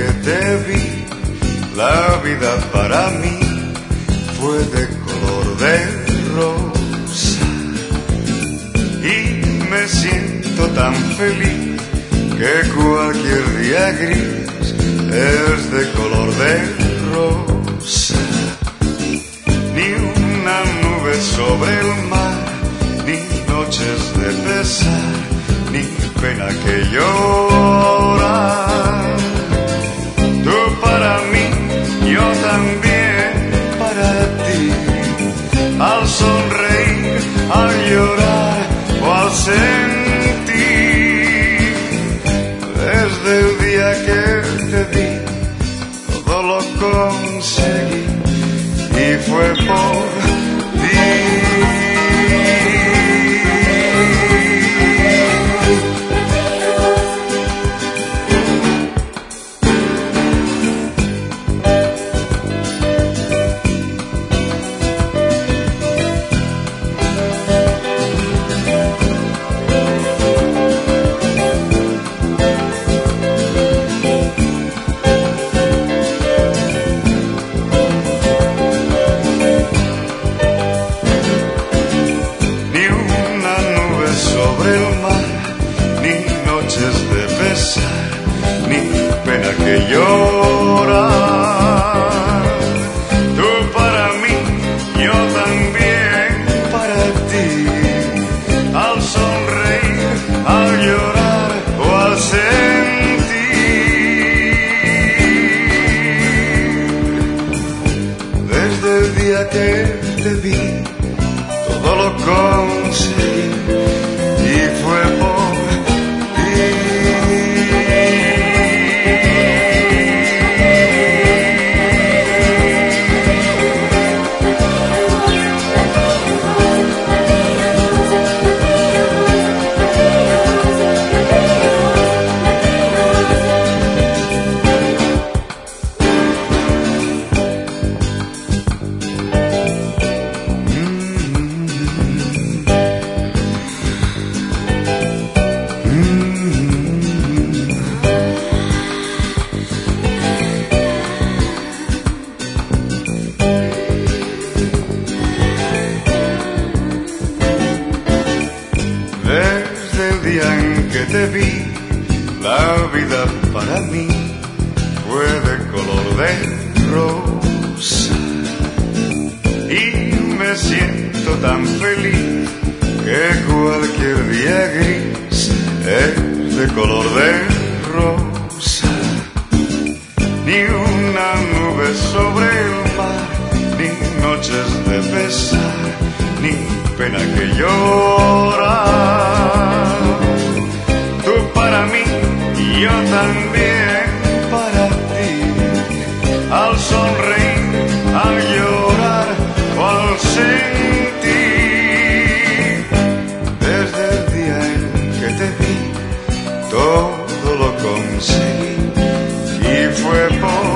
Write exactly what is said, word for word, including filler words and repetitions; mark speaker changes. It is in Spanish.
Speaker 1: que te vi, la vida para mí fue de color de rosa. Y me siento tan feliz que cualquier día gris es de color de rosa. Ni una nube sobre el mar, ni noches de pesar, ni pena que llorar. Tú para mí, yo también para ti. Al sonreír, al llorar o al sentir. Desde el día que te vi, todo lo conseguí y fue por ti. De pesar, ni pena que llorar. Tú para mí, yo también para ti. Al sonreír, al llorar o al sentir. Desde el día que te vi, todo lo conseguí y fue por desde el día en que te vi, la vida para mí fue de color de rosa. Y me siento tan feliz que cualquier día gris es de color de rosa. Ni una nube sobre el mar, ni noches de pesar, ni pena que llorar. Tú para mí y yo también para ti. Al sonreír, al llorar o al sentir. Desde el día en que te vi, todo lo conseguí y fue por